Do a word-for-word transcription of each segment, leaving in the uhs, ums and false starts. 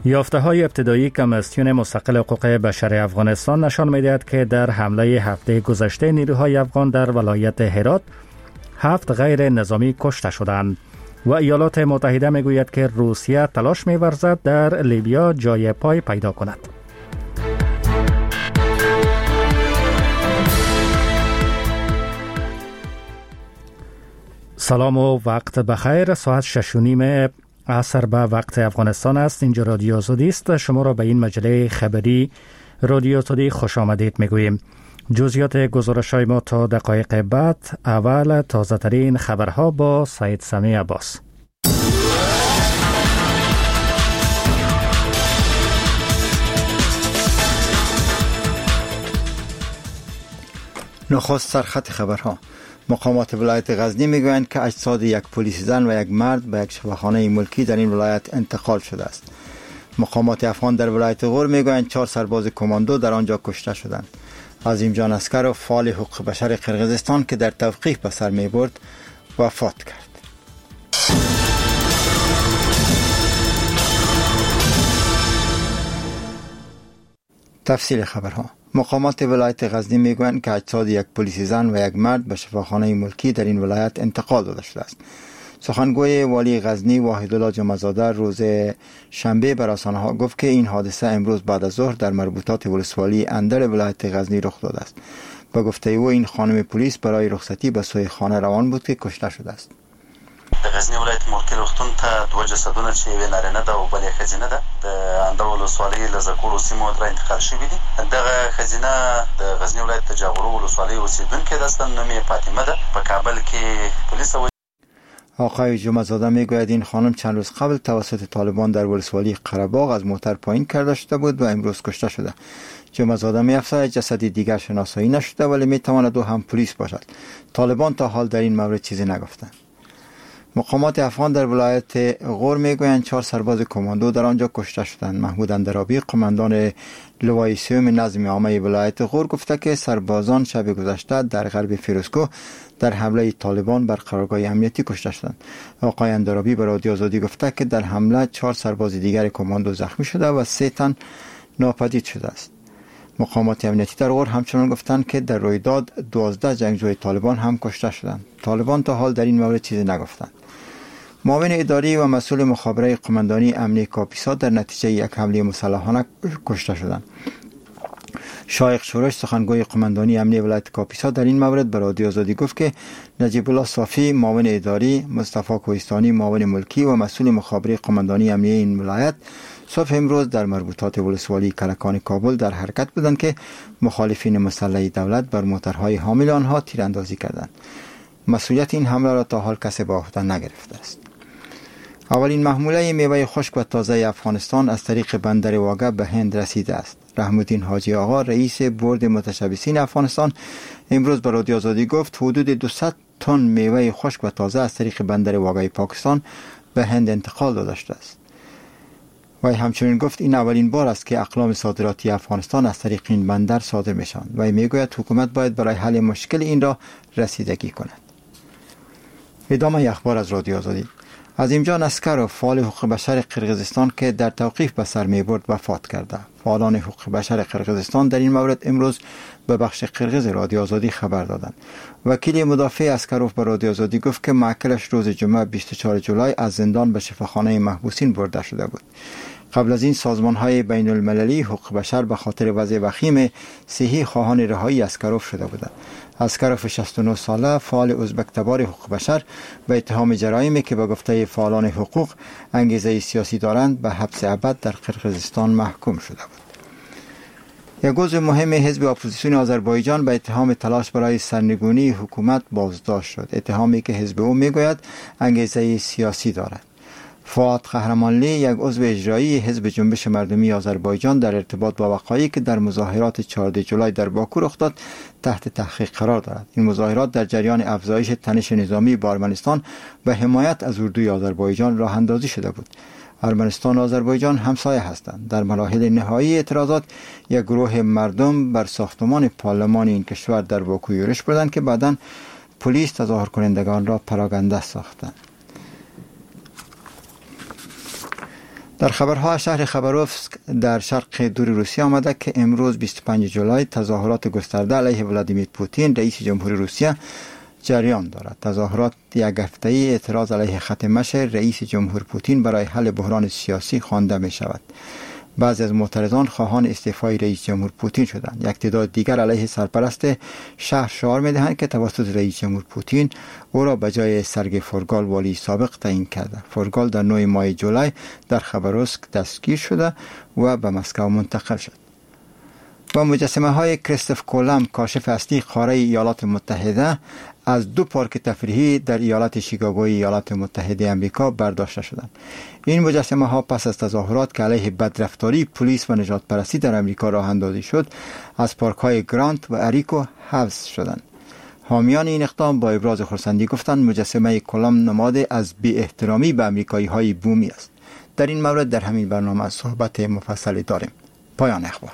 یافته‌های ابتدایی کمیسیون مستقل حقوق بشر افغانستان نشان می‌دهد که در حمله هفته گذشته نیروهای افغان در ولایت هرات هفت غیر نظامی کشته شدند و ایالات متحده می‌گوید که روسیه تلاش می‌ورزد در لیبیا جای پای پیدا کند. سلام و وقت بخیر. ساعت شش و نیم عصر به وقت افغانستان است. اینجا رادیو آزادی است. شما را به این مجله خبری رادیو آزادی خوش آمدید میگوییم. جزئیات گزارش‌های ما تا دقایق بعد. اول تازه ترین خبرها با سعید سمی عباس. نخست سرخط خبرها. مقامات ولایت غزنی میگویند که اجساد یک پلیس زن و یک مرد به یک شفاخانه ملکی در این ولایت انتقال شده است. مقامات افغان در ولایت غور میگویند چهار سرباز کماندو در آنجا کشته شدند. عظیم جان اسکرو فعال حقوق بشر قرقیزستان که در توقیف به سر میبرد وفات کرد. تفصیل خبرها. مقامات ولایت غزنی میگویند که اجساد یک پلیس زن و یک مرد به شفاخانه ملکی در این ولایت انتقال داده شده است. سخنگوی والی غزنی واحدالله جمعه‌زاده روز شنبه بر رسانه‌ها گفت که این حادثه امروز بعد از ظهر در مربوطات ولسوالی اندر ولایت غزنی رخ داده است. با گفته او این خانم پلیس برای رخصتی به سوی خانه روان بود که کشته شده است. د غزنی ولایت مرکز روغتون ته دوه جسدونه چې یوه نارینه ده او بل یې ښځینه ده د اندړ ولسوالۍ له زکورو سیمو ترې انتقال شوي دي. دغه ښځینه د غزنی ولایت د جاغورو ولسوالۍ اوسېدونکې ده، نوم یې فاطمه ده. په کابل کې پولیس آقای جمعه‌زاده میگوید این خانم چند روز قبل توسط طالبان در ولسوالی قره‌باغ از موتر پایین کرده شده بود و امروز کشته شده. جمعه‌زاده می‌افزاید جسد دیگر شناسایی نشده ولی میتواند او هم پلیس باشد. طالبان تا حال در این مورد چیزی نگفتند. مقامات افغان در ولایت غور میگویند چهار سرباز کماندو در آنجا کشته شدند. محمود اندرابی قماندان لوای سیوم نظم عامه ولایت غور گفته که سربازان شب گذشته در غرب فیروزکوه در حمله طالبان بر قرارگاه امنیتی کشته شدند. آقای اندرابی به رادیو آزادی گفته که در حمله چهار سرباز دیگر کماندو زخمی شده و سه تن ناپدید شده است. مقامات امنیتی در غور همچنان گفتند که در رویداد دوازده جنگجوی طالبان هم کشته شدند. طالبان تا حال در این مورد چیزی نگفتند. معاون اداری و مسئول مخابره قماندانی امنی کاپیسا در نتیجه یک حمله مسلحانه کشته شدند. شایق شورش سخنگوی قماندانی امنی ولایت کاپیسا در این مورد به رادیو آزادی گفت که نجیب الله صافی معاون اداری، مصطفی کوهستانی معاون ملکی و مسئول مخابره قماندانی امنی این ولایت صبح امروز در مربوطات ولسوالی کلکان کابل در حرکت بودند که مخالفین مسلح دولت بر موترهای حامل آنها تیراندازی کردند. مسئولیت این حمله را تا حال کسی به عهده نگرفته است. اولین محموله میوه خشک و تازه افغانستان از طریق بندر واگه به هند رسیده است. رحم‌الدین حاجی آقا رئیس بورد متشبثین افغانستان امروز به رادیو آزادی گفت حدود دویست تن میوه خشک و تازه از طریق بندر واگه پاکستان به هند انتقال داده شده است. وی همچنین گفت این اولین بار است که اقلام صادراتی افغانستان از طریق این بندر صادر میشوند. وی میگوید حکومت باید برای حل مشکل این را رسیدگی کند. ادامه اخبار از رادیو آزادی. عظیم جان اسکرو فعال حقوق بشر قرقیزستان که در توقیف به سر میبرد وفات کرده. فعالان حقوق بشر قرقیزستان در این مورد امروز به بخش قرقیز رادیو آزادی خبر دادند. وکیل مدافع اسکروف به رادیو آزادی گفت که معقلش روز جمعه بیست و چهارم جولای از زندان به شفاخانه محبوسین برده شده بود. قبل از این سازمان‌های بین المللی حقوق بشر به خاطر وضع وخیم صحی خواهان رهایی اسکروف شده بودند. اسکروف شصت و نه ساله فعال ازبک تبار حقوق بشر به اتهام جرایمی که به گفته فعالان حقوق انگیزه سیاسی دارند به حبس ابد در قرقیزستان محکوم شده بود. یک عضو مهم حزب اپوزیسیون آذربایجان به اتهام تلاش برای سرنگونی حکومت بازداشت شد. اتهامی که حزب او میگوید انگیزه سیاسی دارد. فؤاد قهرمانلی یک عضو اجرایی حزب جنبش مردمی آذربایجان در ارتباط با وقایعی که در مظاهرات چهاردهم جولای در باکو رخ داد تحت تحقیق قرار دارد. این مظاهرات در جریان افزایش تنش نظامی با ارمنستان و حمایت از اردوی آذربایجان راه اندازی شده بود. ارمنستان و آذربایجان همسایه هستند. در مراحل نهایی اعتراضات یک گروه مردم بر ساختمان پارلمان این کشور در باکو یورش بردند که بعداً پلیس تظاهر کنندگان را پراکنده ساختند. در خبرها شهر خبروفسک در شرق دور روسیه آمده که امروز بیست و پنجم جولای تظاهرات گسترده علیه ولادیمیر پوتین رئیس جمهوری روسیه جریان دارد. تظاهرات یک هفته‌ای اعتراض علیه خط مشی رئیس جمهور پوتین برای حل بحران سیاسی خوانده می شود. بعضی از معترضان خواهان استعفای رئیس جمهور پوتین شدند. یک تعداد دیگر علیه سرپرست شهر شعار می دهند که توسط رئیس جمهور پوتین او را به جای سرگئی فورگال والی سابق تعیین کرده. فورگال در نهم ماه جولای در خبروفسک دستگیر شده و به مسکو منتقل شد. و مجسمه های کریستوف کولومب کاشف اصلی قاره ایالات متحده از دو پارک تفریحی در ایالت شیکاگوی ایالات متحده آمریکا برداشته شدند. این مجسمه ها پس از تظاهرات که علیه بدرفتاری پلیس و نجات پرستی در آمریکا راه اندازی شد از پارک های گرانت و اریکو حفظ شدند. حامیان این اقدام با ابراز خرسندی گفتند مجسمه کولومب نماد از بی احترامی به آمریکایی های بومی است. در این مورد در همین برنامه صحبت مفصلی داریم. پایان اخبار.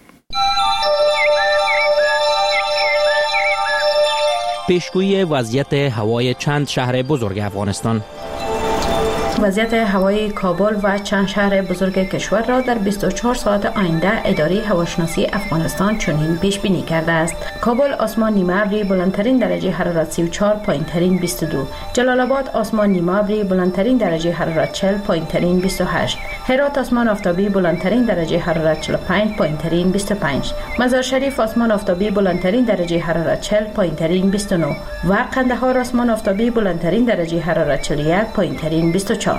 پیشگویی وضعیت هوای چند شهر بزرگ افغانستان. وضعیت هوایی کابل و چند شهر بزرگ کشور را در بیست و چهار ساعت آینده اداره هواشناسی افغانستان چنین پیش بینی کرده است. کابل آسمان نیمه ابری بلندترین درجه حرارت سی و چهار، پایینترین بیست و دو. جلال آباد آسمان نیمه ابری بلندترین درجه حرارت چهل، پایینترین بیست و هشت. هرات آسمان آفتابی بلندترین درجه حرارت چهل و پنج، پایینترین بیست و پنج. مزار شریف آسمان آفتابی بلندترین درجه حرارت چهل، پایینترین بیست و نه و قندهار آسمان آفتابی بلندترین درجه حرارت چهل و یک، پایینترین بیست و چهار.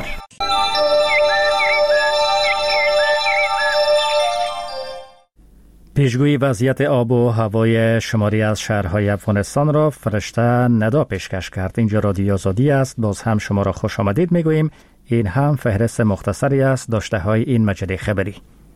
پیشگویی وضعیت آب و هوای شماری از شهرهای افغانستان را فرشته ندا پیشکش کرد. اینجا رادیو آزادی است. باز هم شما را خوش آمدید میگوییم. این هم فهرست مختصری است داشته های این مجله خبری.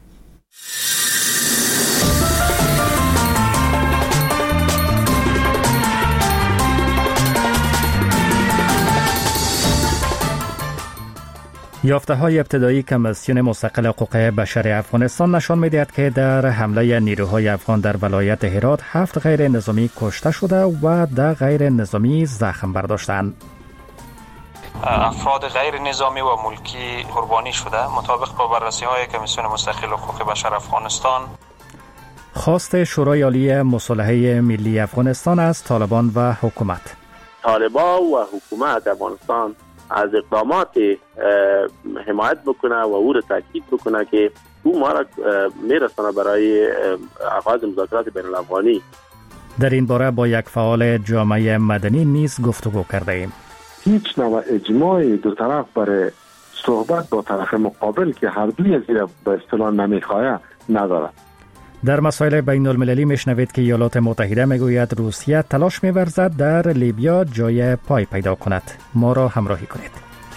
یافته های ابتدایی کمیسیون مستقل حقوق بشر افغانستان نشان می‌دهد که در حمله نیروهای افغان در ولایت هرات هفت غیر نظامی کشته شده و ده غیر نظامی زخم برداشتند. افراد غیر نظامی و ملکی قربانی شده مطابق با بررسی های کمیسیون مستقل حقوق بشر افغانستان. خواست شورای عالی مصالحه ملی افغانستان از طالبان و حکومت. طالبان و حکومت افغانستان از اقدامات حمایت بکنه و او را تاکید بکنه که او ما را میرسانه برای آغاز مذاکرات بین الافغانی. در این باره با یک فعال جامعه مدنی نیز گفتگو کرده ایم. هیچ نوع اجماع دو طرف برای صحبت با طرف مقابل که هر دوی از این به اصطلاح نمیخواه ندارد. در مسائل بین المللی میشنوید که ایالات متحده میگوید روسیه تلاش می‌ورزد در لیبیا جای پای پیدا کند. ما را همراهی کنید.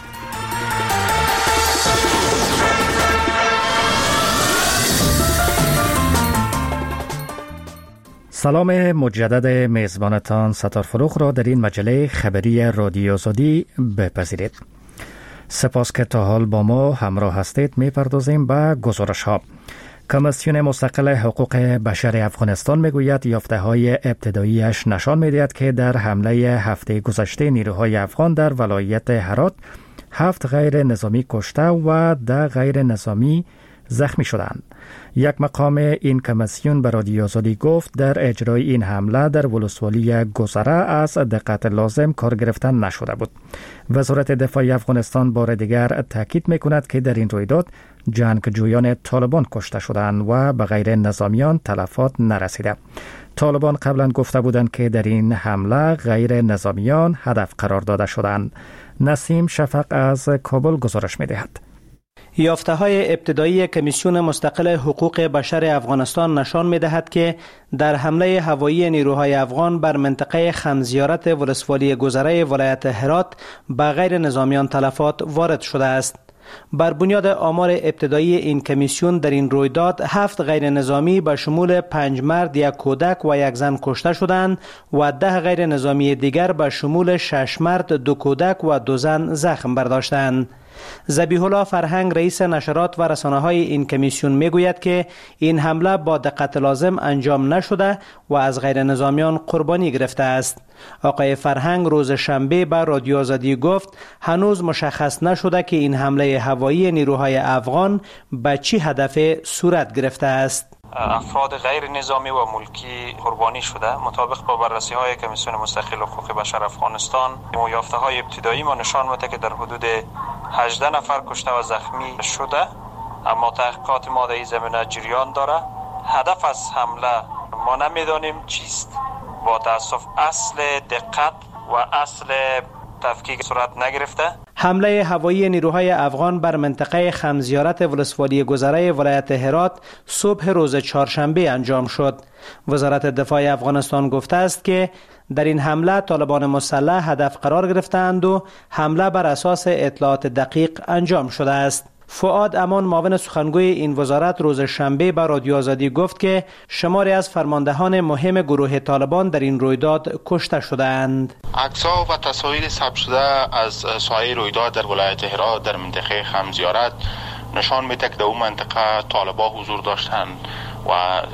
سلام مجدد میزبانتان ستار فروغ را در این مجله خبری رادیو آزادی بپذیرید. سپاس که تا حال با ما همراه هستید. میپردازیم به گزارش ها. کمیسیون مستقل حقوق بشر افغانستان میگوید یافته های ابتداییش نشان میدهد که در حمله هفته گذشته نیروهای افغان در ولایت هرات هفت غیر نظامی کشته و ده غیر نظامی زخمی شدند. یک مقام این کمیسیون به رادیو آزادی گفت در اجرای این حمله در ولسوالی گذره از دقت لازم کار گرفتن نشده بود. وزارت دفاع افغانستان بار دیگر تاکید میکند که در این رویداد جنگجویان طالبان کشته شدند و به غیر نظامیان تلفات نرسیده. طالبان قبلا گفته بودند که در این حمله غیر نظامیان هدف قرار داده شدند. نسیم شفق از کابل گزارش میدهد. یافته های ابتدایی کمیسیون مستقل حقوق بشر افغانستان نشان می دهد که در حمله هوایی نیروهای افغان بر منطقه خمزیارت ولسوالی گذره ولایت هرات به غیر نظامیان تلفات وارد شده است. بر بنیاد آمار ابتدایی این کمیسیون در این رویداد هفت غیر نظامی به شمول پنج مرد، یک کودک و یک زن کشته شدند و ده غیر نظامی دیگر به شمول شش مرد، دو کودک و دو زن زخم برداشتند. ذبیح الله فرهنگ رئیس نشرات و رسانه‌های این کمیسیون میگوید که این حمله با دقت لازم انجام نشده و از غیر نظامیان قربانی گرفته است. آقای فرهنگ روز شنبه به رادیو آزادی گفت هنوز مشخص نشده که این حمله هوایی نیروهای افغان به چه هدف صورت گرفته است. افراد غیر نظامی و ملکی قربانی شده. مطابق با بررسی های کمیسیون مستقل حقوق بشر افغانستان، یافته های ابتدایی ما نشان میده که در حدود هجده نفر کشته و زخمی شده، اما تحقیقات ما در این زمینه جریان داره. هدف از حمله ما نمیدانیم چیست. با تاسف اصل دقت و اصل تفکیک صورت نگرفته. حمله هوایی نیروهای افغان بر منطقه خمزیارت ولسوالی گذره ولایت هرات صبح روز چهارشنبه انجام شد. وزارت دفاع افغانستان گفته است که در این حمله طالبان مسلح هدف قرار گرفتند و حمله بر اساس اطلاعات دقیق انجام شده است. فؤاد امان معاون سخنگوی این وزارت روز شنبه به رادیو آزادی گفت که شماری از فرماندهان مهم گروه طالبان در این رویداد کشته شدند. عکس‌ها و تصاویر ثبت شده از ساحه رویداد در ولایت هرات در منطقه خمزیارت نشان می‌دهد که در اون منطقه طالبان حضور داشتند و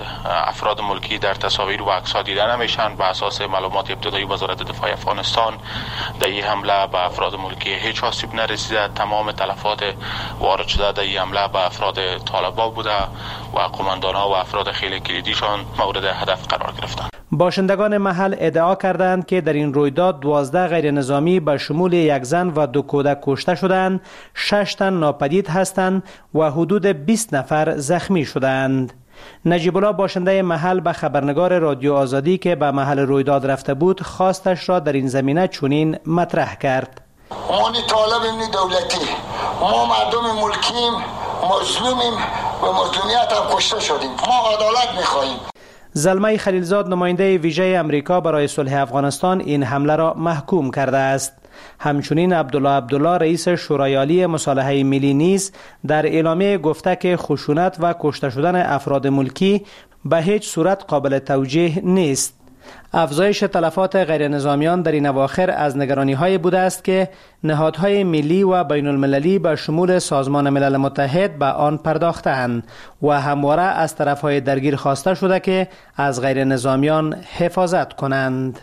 افراد ملکی در تصاویر و عکس‌ها دیده نمیشن. به اساس معلومات ابتدایی وزارت دفاع افغانستان در این حمله به افراد ملکی هیچ آسیب نرسیده. تمام تلفات وارد شده در این حمله به افراد طالبان بوده و قماندان‌ها و افراد خیلی کلیدیشان مورد هدف قرار گرفتند. باشندگان محل ادعا کردند که در این رویداد دوازده غیر نظامی به شمول یک زن و دو کودک کشته شدند، شش تن ناپدید هستند و حدود بیست نفر زخمی شدند. نجیب الله باشنده محل به خبرنگار رادیو آزادی که به محل رویداد رفته بود خواستش را در این زمینه چنین مطرح کرد. ما نی طالبیم نی دولتی، ما مردم ملکیم، مظلومیم و مظلومیت هم کشته شدیم. ما عدالت میخواهیم. زلمه خلیلزاد نماینده ویژه امریکا برای صلح افغانستان این حمله را محکوم کرده است. همچنین عبدالله عبدالله رئیس شورای عالی مصالحه ملی نیز در اعلامیه گفته که خشونت و کشته شدن افراد ملکی به هیچ صورت قابل توجیه نیست. افزایش تلفات غیر نظامیان در این اواخر از نگرانی های بوده است که نهادهای ملی و بین المللی به شمول سازمان ملل متحد به آن پرداختند و همواره از طرفهای درگیر خواسته شده که از غیر نظامیان حفاظت کنند.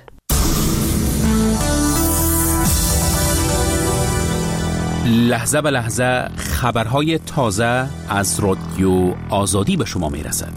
لحظه به لحظه خبرهای تازه از رادیو آزادی به شما می رسد.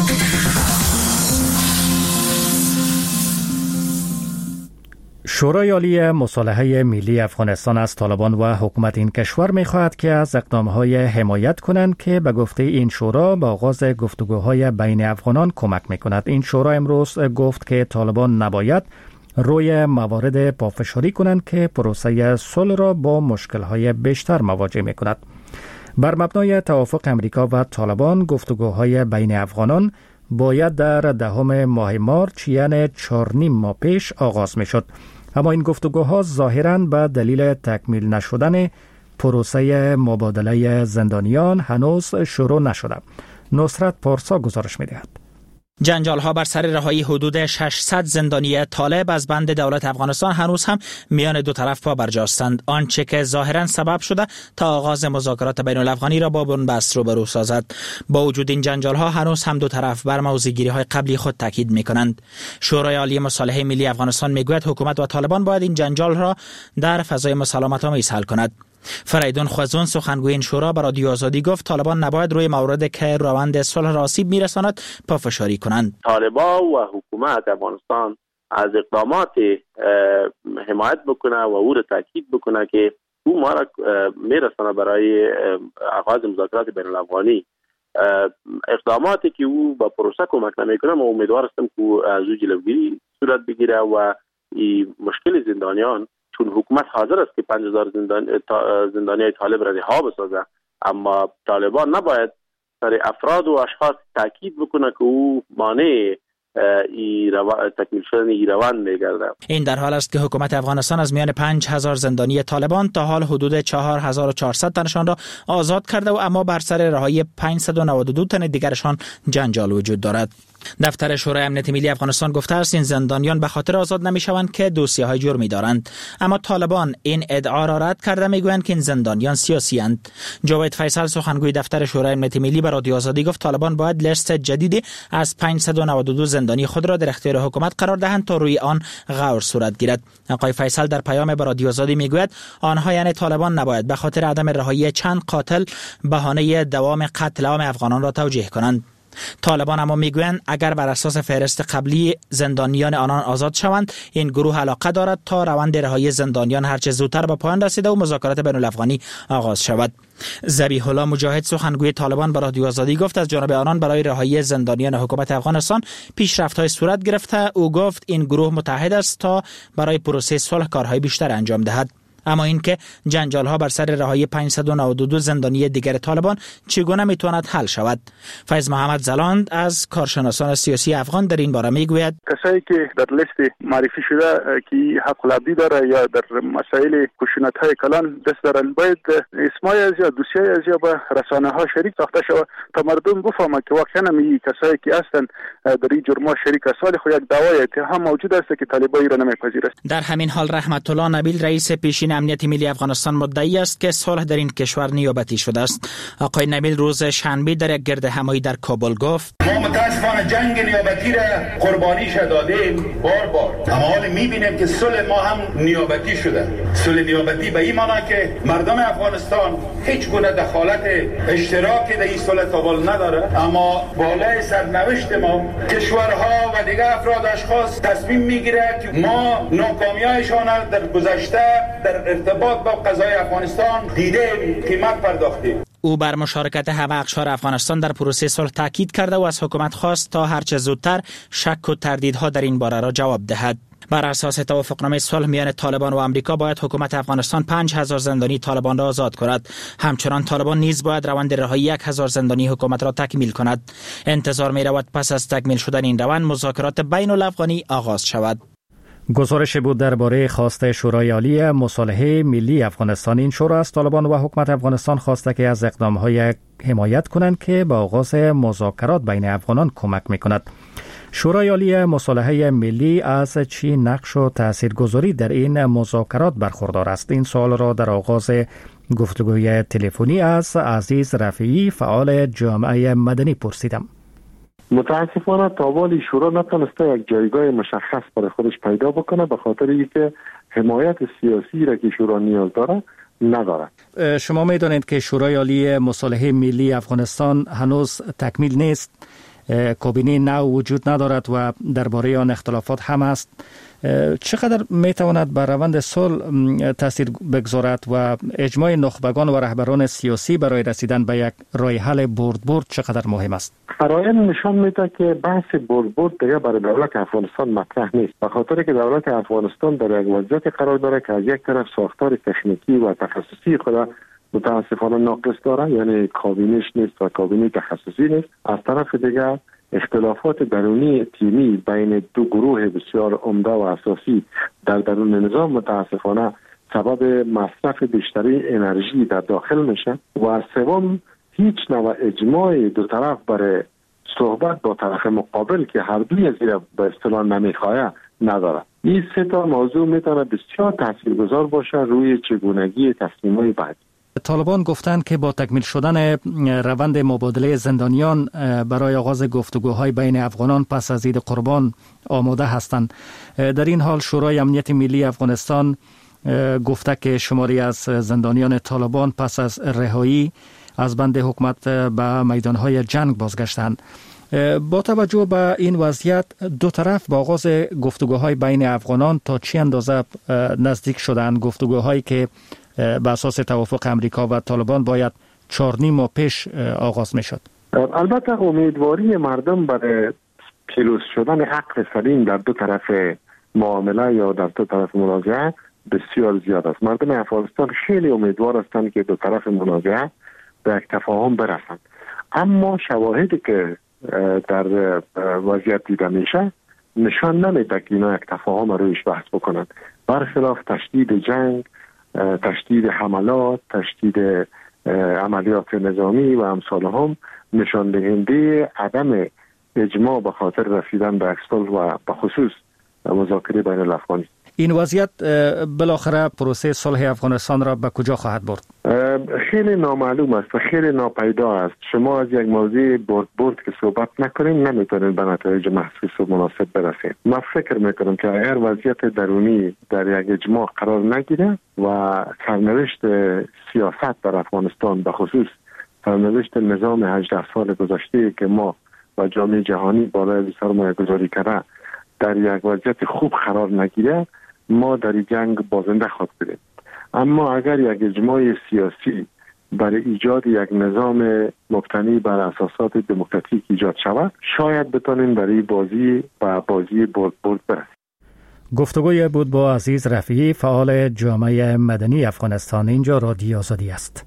شورای عالی مصالحه ملی افغانستان از طالبان و حکومت این کشور می خواهد که از اقدامهای حمایت کنند که به گفته این شورا با آغاز گفتگوهای بین افغانان کمک می کند. این شورا امروز گفت که طالبان نباید روی موارد پافشاری کنند که پروسه صلح را با مشکل‌های بیشتر مواجه می‌کند. بر مبنای توافق امریکا و طالبان گفتگوهای بین افغانان باید در دهم ماه مارچ یعنی چهار نیم ماه پیش آغاز می‌شد. اما این گفتگوها ظاهراً به دلیل تکمیل نشدن پروسه مبادله زندانیان هنوز شروع نشده. نصرت پارسا گزارش می‌دهد. جنجال ها بر سر رهایی حدود ششصد زندانی طالب از بند دولت افغانستان هنوز هم میان دو طرف پا برجاستند، آنچه که ظاهرا سبب شده تا آغاز مذاکرات بین الافغانی را با بنبست روبرو سازد. با وجود این جنجال ها هنوز هم دو طرف بر موضوعگیری های قبلی خود تاکید میکنند. شورای عالی مصالحه ملی افغانستان میگوید حکومت و طالبان باید این جنجال را در فضای مسالمت آمیز حل کند. فریدون خوزون سخنگوی این شورا به رادیو آزادی گفت طالبان نباید روی موردی که روند صلح را آسیب میرساند پافشاری کنند. طالبان و حکومت افغانستان از اقدامات حمایت بکنه و او را تاکید بکنه که او ما را میرسانه برای آغاز مذاکرات بین الافغانی. اقداماتی که او با پروسه کمک نمیکنه، ما امیدوار هستم که از او جلوگیری صورت بگیره و این مشکل زندانیان، چون حکومت حاضر است که پنج هزار زندان زندانی طالب را رها بسازه، اما طالبان نباید سر افراد و اشخاص تاکید بکنه که او مانع ای روان تکمیل شدن ای روان میگرده. این در حال است که حکومت افغانستان از میان پنج هزار زندانی طالبان تا حال حدود چهار هزار و چهارصد تنشان را آزاد کرده و اما بر سر رهایی پانصد و نود و دو تن دیگرشان جنجال وجود دارد. دفتر شورای امنیت ملی افغانستان گفته است این زندانیان به خاطر آزاد نمیشوند که دوسیه‌های جرمی دارند، اما طالبان این ادعا را رد کرده، میگویند که این زندانیان سیاسی اند. جاوید فیصل سخنگوی دفتر شورای امنیت ملی به رادیو آزادی گفت طالبان باید لیست جدیدی از پانصد و نود و دو زندانی خود را در اختیار حکومت قرار دهند تا روی آن غور صورت گیرد. آقای فیصل در پیام به رادیو آزادی میگوید آنها یعنی طالبان نباید به خاطر عدم رهایی چند قاتل بهانه دوام قتل عام افغانان را توجیه کنند. طالبان اما میگویند اگر بر اساس فهرست قبلی زندانیان آنان آزاد شوند، این گروه علاقه دارد تا روند رهایی زندانیان هرچه زودتر به پایان رسیده و مذاکرات بین الافغانی آغاز شود. ذبیح الله مجاهد سخنگوی طالبان به رادیو آزادی گفت از جانب آنان برای رهایی زندانیان حکومت افغانستان پیشرفت‌های صورت گرفته. او گفت این گروه متحد است تا برای پروسه صلح کارهای بیشتر انجام دهد. اما اینکه جنجال ها بر سر رهایی پانصد و نود و دو زندانی دیگر طالبان چگونه میتواند حل شود؟ فیض محمد زلاند از کارشناسان سیاسی افغان در این باره میگوید کسایی که در لیست معرفی شده که حق العبدی داره یا در مسائل خشونت های کلان دست دارن، باید اسمای از یا دوسیای از یا به رسانه ها شریک ساخته شود تا مردم بفهمند که واقعا می کسایی که هستند در این جرم شریک است، ولی خو یک دعوای اتهام موجود است که طالبان را نمیپذیرند. در همین حال رحمت الله نبیل رئیس پیشین امنیت ملی افغانستان مدعی است که صلح در این کشور نیابتی شده است. آقای نبیل روز شنبه در یک گرد همایی در کابل گفت ما متاسفانه جنگ نیابتی را قربانی دادیم بار بار، اما حال میبینیم که صلح ما هم نیابتی شده. صلح نیابتی به این معنی که مردم افغانستان هیچ گونه دخالت اشتراکی در این صلح تابل نداره، اما بالای سرنوشت ما کشورها و دیگر افراد اشخاص تصمیم میگیره که ما ناکامیایشان در گذشته در ارتباط با قضای افغانستان دیدیم، قیمت پرداختیم. او بر مشارکت همه اقشار افغانستان در پروسه صلح تاکید کرده و از حکومت خواست تا هرچه زودتر شک و تردیدها در این باره را جواب دهد. بر اساس توافقنامه صلح میان طالبان و آمریکا باید حکومت افغانستان پنج هزار زندانی طالبان را آزاد کند. همچنان طالبان نیز باید روند رهایی یک هزار زندانی حکومت را تکمیل کند. انتظار می رود پس از تکمیل شدن این روند مذاکرات بین الافغانی آغاز شود. گزارش بود درباره خواسته شورای عالی مصالحه ملی افغانستان. این شورا از طالبان و حکومت افغانستان خواسته که از اقدامهای حمایت کنند که با آغاز مذاکرات بین افغانان کمک میکند. شورای عالی مصالحه ملی از چی نقش و تاثیرگذاری در این مذاکرات برخوردار است؟ این سوال را در آغاز گفتگوی تلفنی از عزیز رفیعی فعال جامعه مدنی پرسیدم. متاسفانه تاوال شورا نتونسته یک جایگاه مشخص برای خودش پیدا بکنه به خاطر اینکه حمایت سیاسی را که شورا نیاز داره نداره. شما میدانید که شورای عالی مصالحه ملی افغانستان هنوز تکمیل نیست، کابینه نو وجود ندارد و درباره آن اختلافات هم است. چقدر میتواند بر روند صلح تاثیر بگذارد و اجماع نخبگان و رهبران سیاسی برای رسیدن به یک راه حل برد برد چقدر مهم است؟ قرائن نشان میده که بحث برد برد دیگه برای دولت افغانستان مطرح نیست، به خاطر که دولت افغانستان در یک وضعیت قرار داره که از یک طرف ساختار تکنیکی و تخصصی خود متاسفانه ناقص داره، یعنی کابینش نیست و کابینه تخصصی نیست. از طرف دیگر اختلافات درونی تیمی بین دو گروه بسیار عمده و اساسی در درون نظام متاسفانه سبب مصرف بیشتری انرژی در داخل میشه و سوم هیچ نوع اجماع دو طرف برای صحبت با طرف مقابل که هر دوی از این به اصطلاح نمیخواه نداره. این سه تا موضوع میتونه بسیار تاثیرگذار باشه روی چگونگی تصمیم‌های بعدی. طالبان گفتند که با تکمیل شدن روند مبادله زندانیان برای آغاز گفتگوهای بین افغانان پس از عید قربان آماده هستند. در این حال شورای امنیت ملی افغانستان گفته که شماری از زندانیان طالبان پس از رهایی از بند حکومت به میدانهای جنگ بازگشتند. با توجه به این وضعیت دو طرف با آغاز گفتگوهای بین افغانان تا چه اندازه نزدیک شدند؟ گفتگوهایی که به اساس توافق امریکا و طالبان باید چهار نیم ماه پیش آغاز می شد. البته امیدواری مردم برای پیروز شدن عقل سلیم در دو طرف معامله یا در دو طرف منازعه بسیار زیاد است. مردم افغانستان خیلی امیدوار هستند که دو طرف منازعه به یک تفاهم برسند، اما شواهدی که در وضعیت دیده میشه نشان نمیده که اینا یک تفاهم رویش بحث بکنن. برخلاف تشدید جنگ، تشدید حملات، تشدید عملیات نظامی و امثال هم نشان دهنده عدم اجماع به خاطر رسیدن به صلح و به خصوص مذاکره بین الافغانی. این وضعیت بالاخره پروسه صلح افغانستان را به کجا خواهد برد؟ خیلی نامعلوم است و خیلی ناپیدا است. شما از یک موضوع برد برد که صحبت نکنیم نمیتونید به نتایج محسوس و مناسب برسید. من فکر میکنم که اگر وضعیت درونی در یک اجماع قرار نگیره و سرنوشت سیاست در افغانستان به خصوص سرنوشت نظام هجده سال گذشته که ما و جامعه جهانی بالای سرمایه گذاری کرده در یک وضعیت خوب قرار نگیره، ما در جنگ بازنده خواهد بودیم. اما اگر یک اجماع سیاسی برای ایجاد یک نظام مبتنی بر اساسات دموکراتیک ایجاد شود، شاید بتونیم برای بازی و بازی برد برد برسیم. گفتگوی بود با عزیز رفیعی، فعال جامعه مدنی افغانستان. اینجا رادیو آزادی است.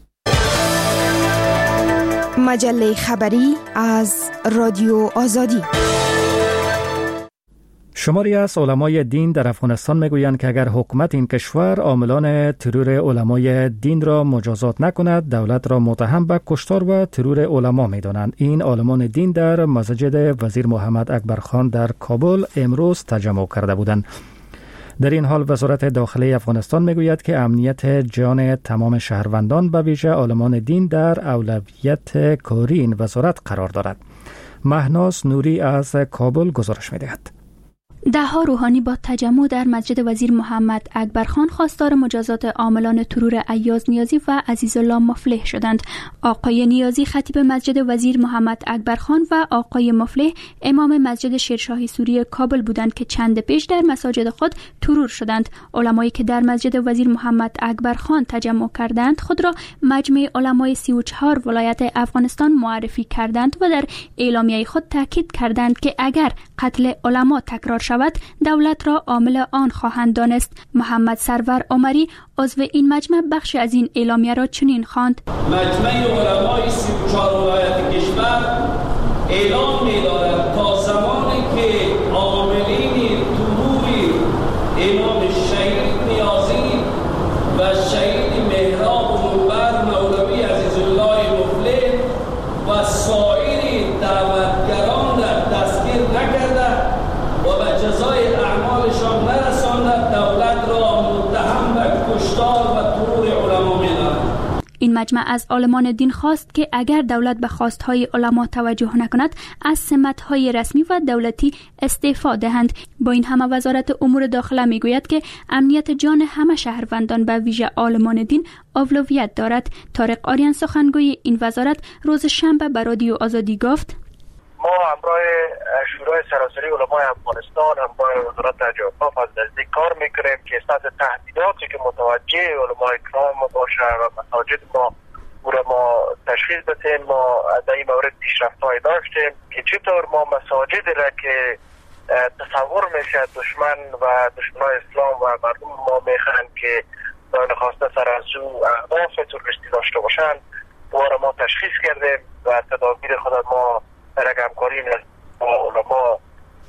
مجله خبری از رادیو آزادی. شماری از علمای دین در افغانستان میگویند که اگر حکومت این کشور عاملان ترور علمای دین را مجازات نکند، دولت را متهم به کشتار و ترور علما میدانند. این عالمان دین در مسجد وزیر محمد اکبر خان در کابل امروز تجمع کرده بودند. در این حال وزارت داخلی افغانستان میگوید که امنیت جان تمام شهروندان به ویژه عالمان دین در اولویت کاری این وزارت قرار دارد. مهناز نوری از کابل گزارش میدهد. ده‌ها روحانی با تجمع در مسجد وزیر محمد اکبر خان خواستار مجازات عاملان ترور ایاز نیازی و عزیزالله مفلح شدند. آقای نیازی خطیب مسجد وزیر محمد اکبر خان و آقای مفلح امام مسجد شیرشاهی سوری کابل بودند که چند پیش در مساجد خود ترور شدند. علمایی که در مسجد وزیر محمد اکبر خان تجمع کردند خود را مجمع علمای سی و چهار ولایت افغانستان معرفی کردند و در اعلامیه خود تاکید کردند که اگر قتل علما تکرار شود دولت را عامل آن خواهند دانست. محمد سرور عمری عضو این مجمع بخش از این اعلامیه را چنین خواند: مجمع علمای سی و چهار ولایت کشور اعلام می‌دارد تا زمانی که عاملین ترور امام شهید نیازی و شهید مهراب و منبر مولوی عزیزالله مفلح و سایر دعوتگران را دستگیر نکرده و به جزای اعمالشان نرساند، دولت را متهم به کشتار و ترور علما می‌داند. این مجمع از عالمان دین خواست که اگر دولت به خواستهای علما توجه نکند از سمت‌های رسمی و دولتی استعفا دهند. با این همه وزارت امور داخله میگوید که امنیت جان همه شهروندان به ویژه عالمان دین اولویت دارد. طارق آریان سخنگوی این وزارت روز شنبه به رادیو آزادی گفت: ما همراه شورای سراسری علمای افغانستان همراه وزارت اوقاف از نزدیک کار میکنیم که سطح تهدیداتی که متوجه علمای کرام باشه و مساجد ما او را ما تشخیص بدیم. ما در این مورد پیشرفت‌هایی داشتیم که چطور ما مساجد را که تصور میشه دشمن و دشمنای اسلام و مردم ما میخوان که دائم خواسته سر از او اهداف تروریستی داشته باشند او را ما تشخیص کردیم و تدابیر خود ما در همکاری با علما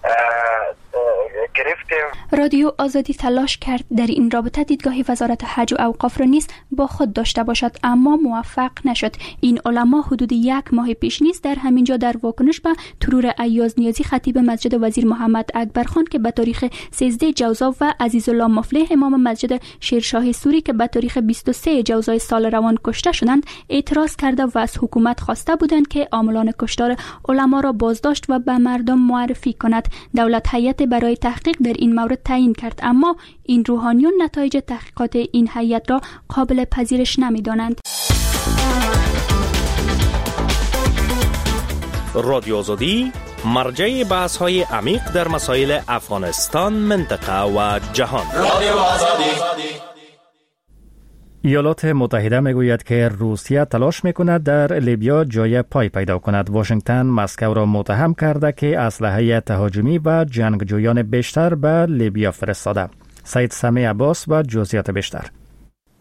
گرفتیم. رادیو آزادی تلاش کرد در این رابطه دیدگاه وزارت حج و اوقاف را نیز با خود داشته باشد اما موفق نشد. این علما حدود یک ماه پیش نیز در همینجا در واکنش به ترور ایاز نیازی خطیب مسجد وزیر محمد اکبر خان که به تاریخ سیزده جوزا و عزیزالله مفلح امام مسجد شیرشاهی سوری که به تاریخ بیست و سه جوزای سال روان کشته شدند اعتراض کرده و از حکومت خواسته بودند که عاملان کشتار علما را بازداشت و به مردم معرفی کند. دولت هیئت برای تحقیق در این مورد تعیین کرد اما این روحانیون نتایج تحقیقات این هیئت را قابل پذیرش نمی‌دانند. رادیو آزادی مرجع بحث‌های عمیق در مسائل افغانستان، منطقه و جهان. رادیو آزادی. ایالات متحده میگوید که روسیه تلاش میکند در لیبیا جای پای پیدا کند. واشنگتن مسکو را متهم کرده که اسلحه تهاجمی و جنگجویان بیشتر به لیبیا فرستاده. سید سمی عباس و جزئیات بیشتر.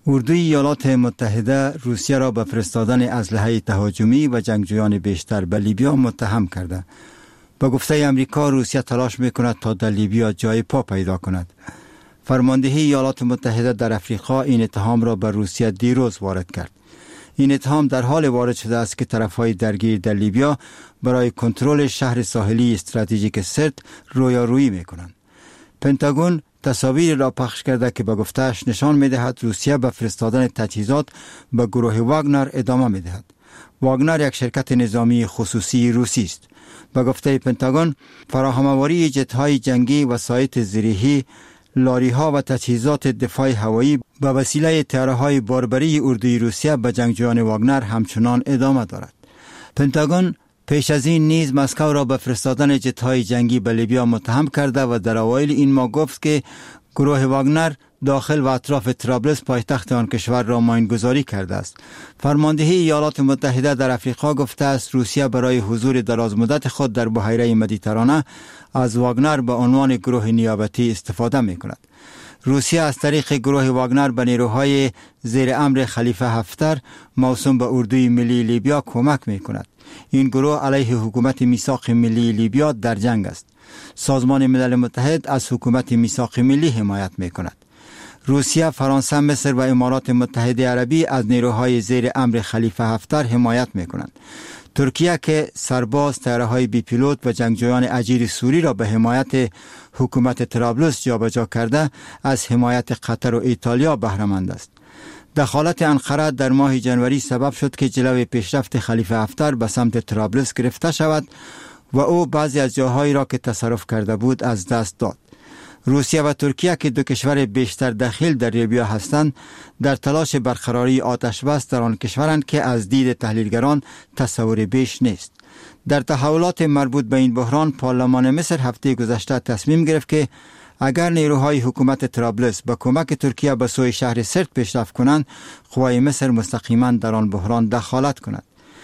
اردوی ایالات متحده روسیه را به فرستادن اسلحه تهاجمی و جنگجویان بیشتر به لیبیا متهم کرده. به گفته امریکا روسیه تلاش میکند تا در لیبیا جای پا پیدا کند. فرماندهی ایالات متحده در افریقا این اتهام را به روسیه دیروز وارد کرد. این اتهام در حال وارد شده است که طرفهای درگیر در لیبیا برای کنترل شهر ساحلی استراتژیک سرت رویارویی میکنند. پنتاگون تصاویر را پخش کرده که به گفتهش نشان میدهد روسیه به فرستادن تجهیزات به گروه واگنر ادامه میدهد. واگنر یک شرکت نظامی خصوصی روسی است. به گفته پنتاگون فراهم‌آوری جت‌های جنگی و سایت زیرهی، لاری‌ها و تجهیزات دفاع هوایی به وسیله طیاره‌های باربری اردوی روسیه به جنگجویان واگنر همچنان ادامه دارد. پنتاگون پیش از این نیز مسکو را به فرستادن جت‌های جنگی به لیبیا متهم کرده و در اوایل این ماه گفت که گروه واگنر داخل و اطراف طرابلس پایتخت آن کشور را ماینگذاری کرده است. فرماندهی ایالات متحده در افریقا گفته است روسیه برای حضور درازمدت خود در بحیره مدیترانه از واگنر به عنوان گروه نیابتی استفاده می کند. روسیه از طریق گروه واگنر به نیروهای زیر امر خلیفه هفتر موسوم به اردوی ملی لیبیا کمک می کند. این گروه علیه حکومت میثاق ملی لیبیا در جنگ است. سازمان ملل متحد از حکومت میثاق ملی حمایت می کند. روسیه، فرانسه، مصر و امارات متحده عربی از نیروهای زیر امر خلیفه هفتر حمایت می کنند. ترکیه که سرباز، طیاره‌های بی پیلوت و جنگجویان اجیر سوری را به حمایت حکومت طرابلس جابجا کرده، از حمایت قطر و ایتالیا بهره مند است. دخالت انقره در ماه جنوری سبب شد که جلوی پیشرفت خلیفه هفتر به سمت طرابلس گرفته شود و او بعضی از جاهایی را که تصرف کرده بود از دست داد. روسیه و ترکیه که دو کشور بیشتر دخیل در لیبیا هستند، در تلاش برقراری آتش بس در آن کشورند که از دید تحلیلگران تصور بیش نیست. در تحولات مربوط به این بحران، پارلمان مصر هفته گذشته تصمیم گرفت که اگر نیروهای حکومت طرابلس با کمک ترکیه به سوی شهر سرت پیشرفت کنند، قوای مصر مستقیما در آن بحران دخالت کند.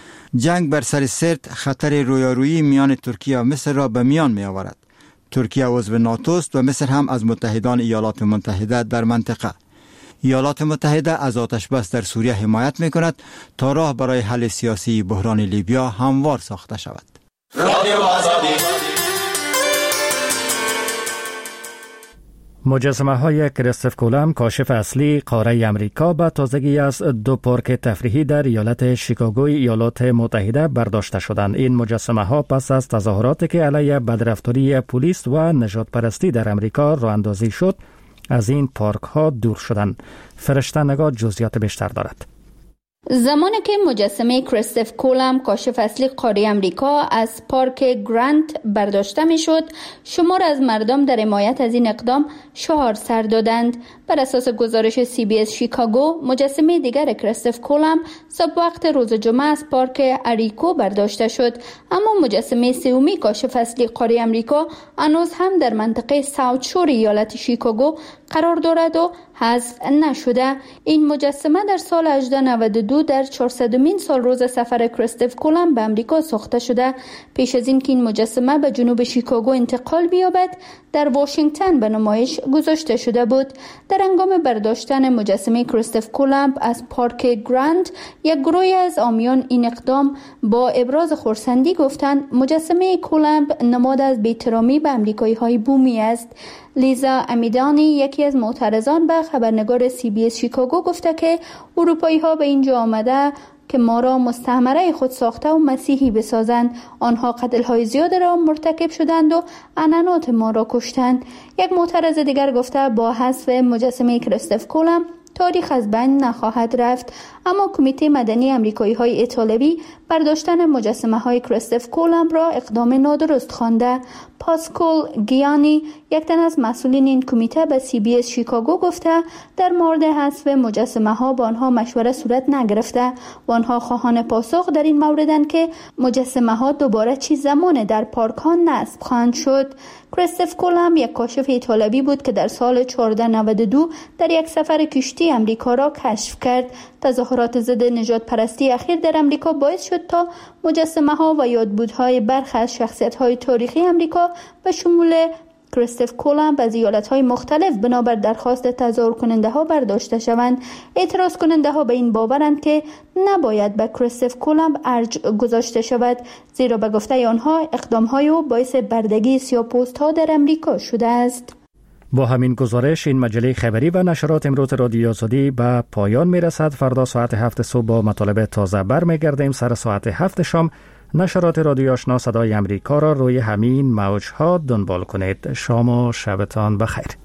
جنگ بر سر سرت خطر رویارویی میان ترکیه و مصر را به میان می آورد. ترکیه عضو ناتو است و مصر هم از متحدان ایالات متحده در منطقه. ایالات متحده از آتش بس در سوریه حمایت می کند تا راه برای حل سیاسی بحران لیبیا هموار ساخته شود. رادیو آزادی. مجسمه های کریستوف کولومب، کاشف اصلی قاره امریکا، به تازگی از دو پارک تفریحی در ایالت شیکاگوی ایالات متحده برداشته شدند. این مجسمه ها پس از تظاهراتی که علیه بدرفتاری پلیس و نژاد پرستی در امریکا راه اندازی شد، از این پارک ها دور شدند. فرشته نگاه جزئیات بیشتر دارد. زمانی که مجسمه کریستوف کولومب، کاشف اصلی قاره امریکا، از پارک گرانت برداشته می شد، شمار از مردم در حمایت از این اقدام شعار سر دادند. بر اساس گزارش سی بی اس شیکاگو، مجسمه دیگر کریستوف کولومب صبح وقت روز جمعه از پارک اریکو برداشته شد، اما مجسمه سومی کاشف اصلی قاره امریکا هنوز هم در منطقه ساوت شور ایالت شیکاگو قرار دارد و حذف نشده. این مجسمه در سال هزار و هشتصد و نود و دو در چهارصدمین سال روز سفر کریستوف کولومب به امریکا ساخته شده. پیش از این که این مجسمه به جنوب شیکاگو انتقال بیابد، در واشنگتن به نمایش گذاشته شده بود. در هنگام برداشتن مجسمه کریستوف کولومب از پارک گراند، یک گروهی از عامیان این اقدام با ابراز خرسندی گفتند مجسمه کولومب نماد از بی‌احترامی به امریکایی‌های بومی است. لیزا امیدانی، یکی از معترضان، به خبرنگار سی بی اس شیکاگو گفته که اروپایی‌ها به اینجا آمده که ما را مستعمره خود ساخته و مسیحی بسازند. آنها قتل‌های زیاد را مرتکب شدند و عنعنات ما را کشتند. یک معترض دیگر گفته با حذف مجسمه کریستوف کولومب تاریخ از بین نخواهد رفت، اما کمیته مدنی امریکایی های ایتالوی برداشتن مجسمه های کریستوف کولومب را اقدام نادرست خوانده. پاسکال گیانی، یک تن از مسئولین این کمیته، به سی بی اس شیکاگو گفته در مورد حذف مجسمه ها با آنها مشوره صورت نگرفته و آنها خواهان پاسخ در این موردند که مجسمه ها دوباره چه زمان در پارک ها نصب خواهند شد. کریستوف کولومب یک کاشف ایتالوی بود که در سال هزار و چهارصد و نود و دو در یک سفر کشتی امریکا را کشف کرد. تظاهرات ضد نژاد پرستی اخیر در امریکا باعث شد تا مجسمه ها و یادبودهای برخی از شخصیت های تاریخی امریکا به شمول کریستوف کولمب از ایالت‌های مختلف بنابر درخواست تظاهر کننده ها برداشته شوند. اعتراض کننده ها به این باورند که نباید به کریستوف کولمب ارج گذاشته شود، زیرا به گفته آنها اقدام‌های او باعث بردگی سیاه‌پوست‌ها در امریکا شده است. با همین گزارش این مجله خبری و نشرات امروز رادیو آزادی به پایان میرسد. فردا ساعت هفت صبح با مطالب تازه برمیگردیم. سر ساعت هفت شام نشرات رادیو آشنا صدای امریکا را روی همین موج‌ها دنبال کنید. شام و شبتان بخیر.